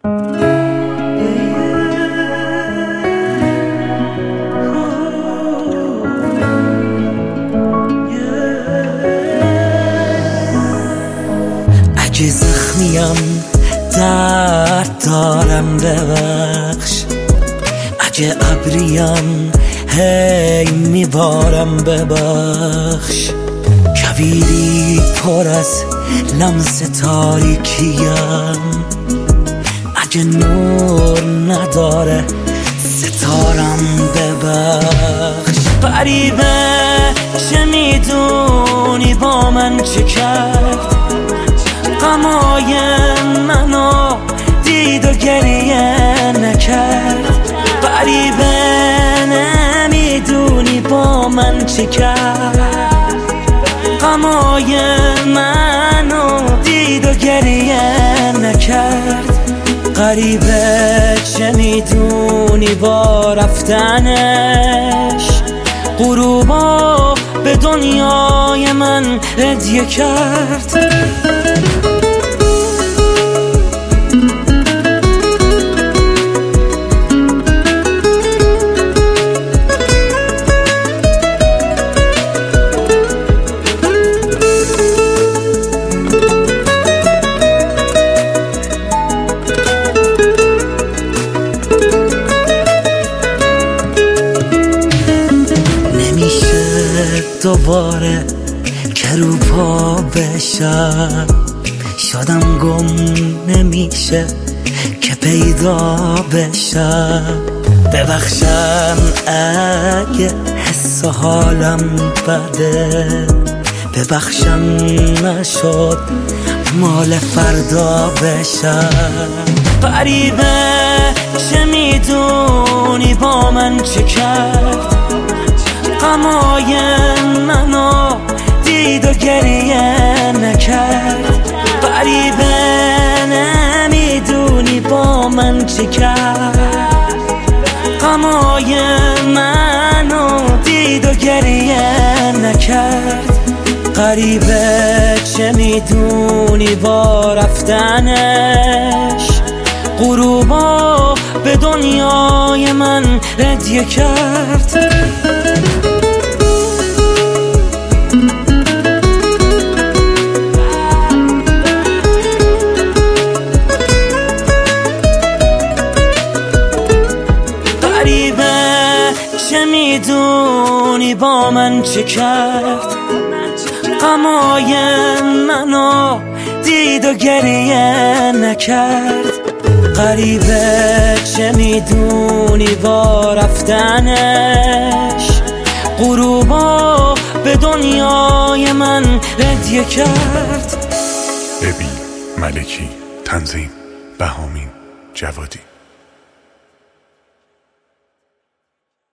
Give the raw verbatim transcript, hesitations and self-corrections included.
اگه زخمیم درد دارم ببخش، اگه ابریم هی میبارم ببخش، کویری پر از لمس تاریکیم، اگه نور نداره ستارم ببخش. غریبه چه میدونی با من چه کرد، غمای منو دید و گریه نکرد. غریبه نمیدونی با من چه کرد، غمای منو دید و گریه نکرد. غریبه چه میدونی با رفتنش غروبا به دنیای من هدیه کرد. دوباره که رو پا بشم، شادم گم نمیشه که پیدا بشم. ببخشم اگه حس و حالم بده، ببخشم نشد مال فردا بشم. غریبه چه میدونی با من چه کرد، غمای منو دید و گریه نکرد. غریبه نمیدونی با من چه کرد، غمای منو دید و گریه نکرد. غریبه چه میدونی با رفتنش غروبا به دنیای من هدیه کرد. غریبه چه میدونی با من چه کرد، غمای منو دید و گریه نکرد. غریبه چه میدونی با رفتنش غروبا به دنیای من هدیه کرد. ابی ملکی، تنظیم بهامین جوادی.